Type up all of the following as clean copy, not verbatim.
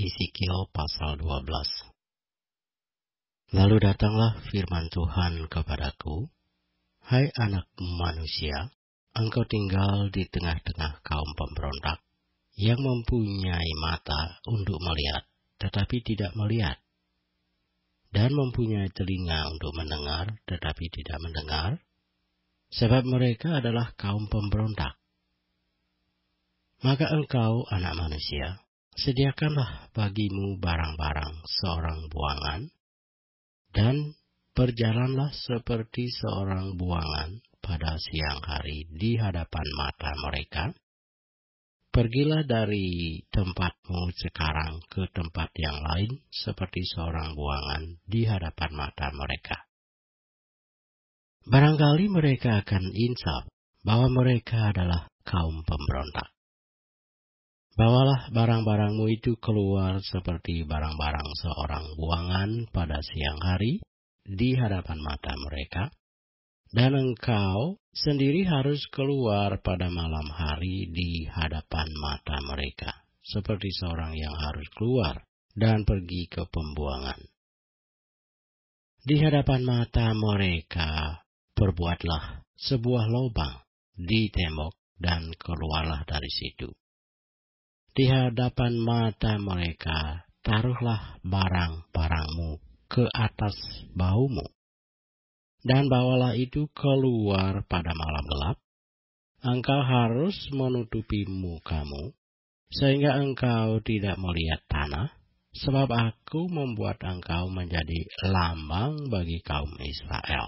Yeskiel pasal 12. Lalu datanglah firman Tuhan kepadaku, "Hai anak manusia, engkau tinggal di tengah-tengah kaum pemberontak yang mempunyai mata untuk melihat, tetapi tidak melihat, dan mempunyai telinga untuk mendengar, tetapi tidak mendengar, sebab mereka adalah kaum pemberontak. Maka engkau, anak manusia, sediakanlah bagimu barang-barang seorang buangan, dan berjalanlah seperti seorang buangan pada siang hari di hadapan mata mereka. Pergilah dari tempatmu sekarang ke tempat yang lain seperti seorang buangan di hadapan mata mereka. Barangkali mereka akan insaf bahwa mereka adalah kaum pemberontak. Bawalah barang-barangmu itu keluar seperti barang-barang seorang buangan pada siang hari di hadapan mata mereka, dan engkau sendiri harus keluar pada malam hari di hadapan mata mereka, seperti seorang yang harus keluar dan pergi ke pembuangan. Di hadapan mata mereka perbuatlah sebuah lubang di tembok dan keluarlah dari situ. Di hadapan mata mereka, taruhlah barang-barangmu ke atas bahumu, dan bawalah itu keluar pada malam gelap. Engkau harus menutupi mukamu, sehingga engkau tidak melihat tanah, sebab aku membuat engkau menjadi lambang bagi kaum Israel.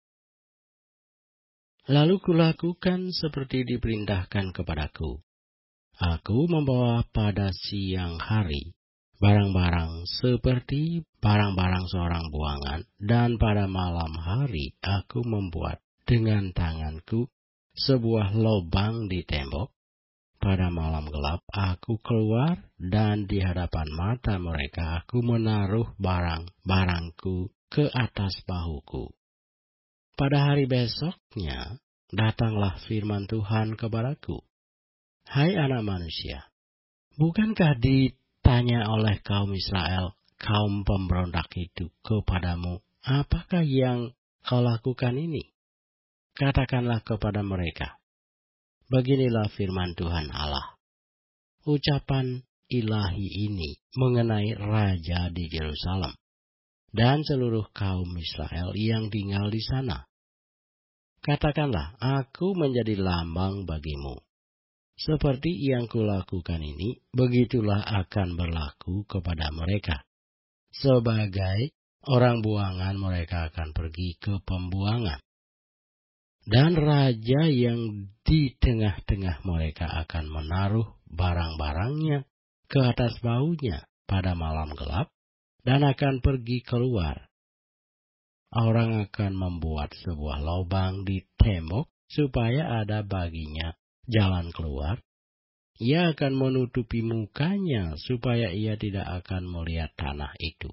Lalu kulakukan seperti diperintahkan kepadaku. Aku membawa pada siang hari barang-barang seperti barang-barang seorang buangan, dan pada malam hari aku membuat dengan tanganku sebuah lubang di tembok. Pada malam gelap aku keluar, dan di hadapan mata mereka aku menaruh barang-barangku ke atas bahuku. Pada hari besoknya datanglah firman Tuhan kepadaku, "Hai anak manusia, bukankah ditanya oleh kaum Israel, kaum pemberontak itu kepadamu, apakah yang kau lakukan ini? Katakanlah kepada mereka, beginilah firman Tuhan Allah. Ucapan ilahi ini mengenai raja di Yerusalem dan seluruh kaum Israel yang tinggal di sana. Katakanlah, aku menjadi lambang bagimu. Seperti yang kulakukan ini, begitulah akan berlaku kepada mereka. Sebagai orang buangan mereka akan pergi ke pembuangan. Dan raja yang di tengah-tengah mereka akan menaruh barang-barangnya ke atas bahunya pada malam gelap, dan akan pergi keluar. Orang akan membuat sebuah lubang di tembok supaya ada baginya jalan keluar. Ia akan menutupi mukanya supaya ia tidak akan melihat tanah itu.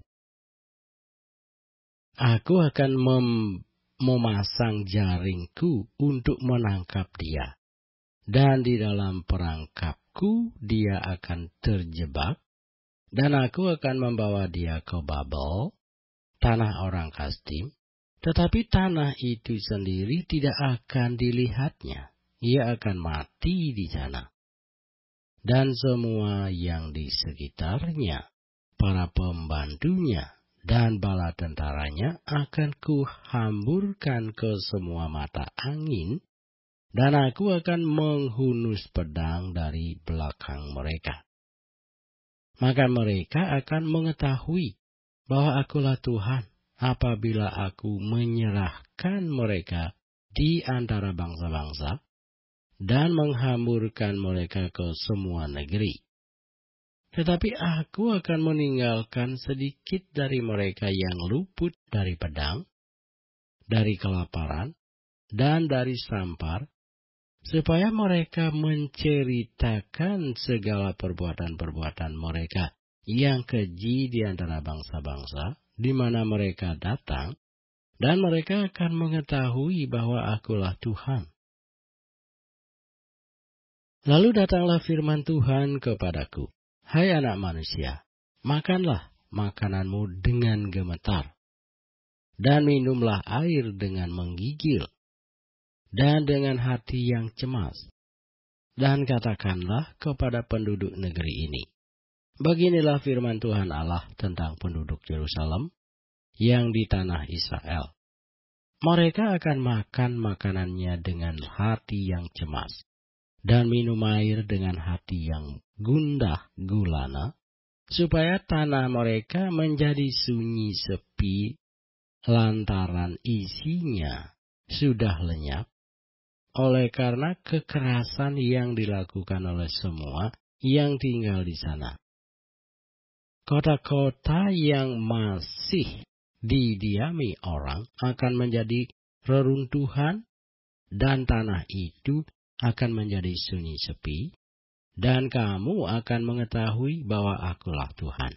Aku akan memasang jaringku untuk menangkap dia, dan di dalam perangkapku dia akan terjebak, dan aku akan membawa dia ke Babel, tanah orang Kasdim, tetapi tanah itu sendiri tidak akan dilihatnya. Ia akan mati di sana. Dan semua yang di sekitarnya, para pembantunya, dan bala tentaranya akan kuhamburkan ke semua mata angin, dan aku akan menghunus pedang dari belakang mereka. Maka mereka akan mengetahui bahwa akulah Tuhan apabila aku menyerahkan mereka di antara bangsa-bangsa, dan menghamburkan mereka ke semua negeri. Tetapi aku akan meninggalkan sedikit dari mereka yang luput dari pedang, dari kelaparan, dan dari sampar, supaya mereka menceritakan segala perbuatan-perbuatan mereka yang keji di antara bangsa-bangsa, di mana mereka datang, dan mereka akan mengetahui bahwa akulah Tuhan. Lalu datanglah firman Tuhan kepadaku, "Hai anak manusia, makanlah makananmu dengan gemetar, dan minumlah air dengan menggigil, dan dengan hati yang cemas. Dan katakanlah kepada penduduk negeri ini, beginilah firman Tuhan Allah tentang penduduk Yerusalem yang di tanah Israel. Mereka akan makan makanannya dengan hati yang cemas, dan minum air dengan hati yang gundah gulana, supaya tanah mereka menjadi sunyi sepi lantaran isinya sudah lenyap, oleh karena kekerasan yang dilakukan oleh semua yang tinggal di sana. Kota-kota yang masih didiami orang akan menjadi reruntuhan, dan tanah itu akan menjadi sunyi sepi, dan kamu akan mengetahui bahwa Akulah Tuhan.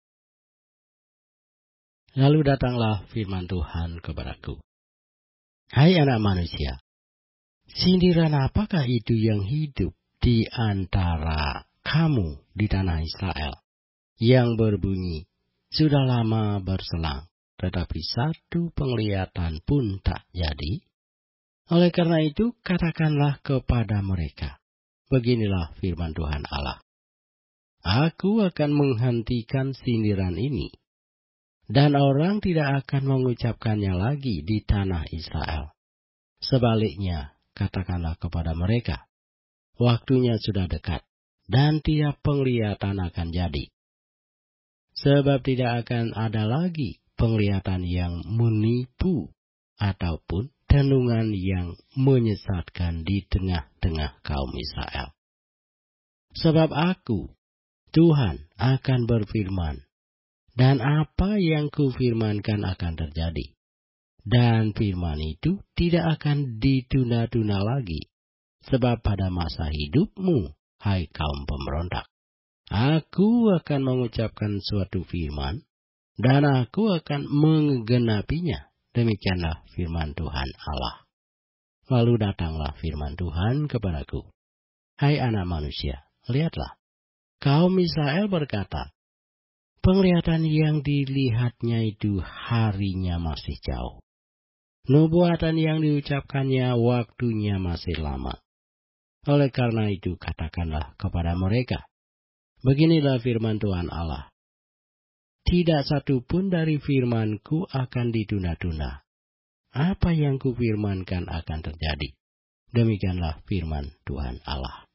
Lalu datanglah firman Tuhan kepadaku. Hai anak manusia, sindiran apakah itu yang hidup di antara kamu di tanah Israel, yang berbunyi, sudah lama berselang, tetapi satu penglihatan pun tak jadi? Oleh karena itu, katakanlah kepada mereka, beginilah firman Tuhan Allah. Aku akan menghentikan sindiran ini, dan orang tidak akan mengucapkannya lagi di tanah Israel. Sebaliknya, katakanlah kepada mereka, waktunya sudah dekat, dan tiap penglihatan akan jadi. Sebab tidak akan ada lagi penglihatan yang menipu, ataupun tenungan yang menyesatkan di tengah-tengah kaum Israel. Sebab Aku, Tuhan, akan berfirman, dan apa yang kufirmankan akan terjadi. Dan firman itu tidak akan ditunda-tunda lagi, sebab pada masa hidupmu, hai kaum pemberontak, Aku akan mengucapkan suatu firman, dan Aku akan menggenapinya. Demikianlah firman Tuhan Allah. Lalu datanglah firman Tuhan kepadaku. Hai anak manusia, lihatlah. Kaum Israel berkata, penglihatan yang dilihatnya itu harinya masih jauh. Nubuatan yang diucapkannya waktunya masih lama. Oleh karena itu katakanlah kepada mereka, beginilah firman Tuhan Allah. Tidak satu pun dari firman-Ku akan ditunda-tunda. Apa yang kufirmankan akan terjadi. Demikianlah firman Tuhan Allah.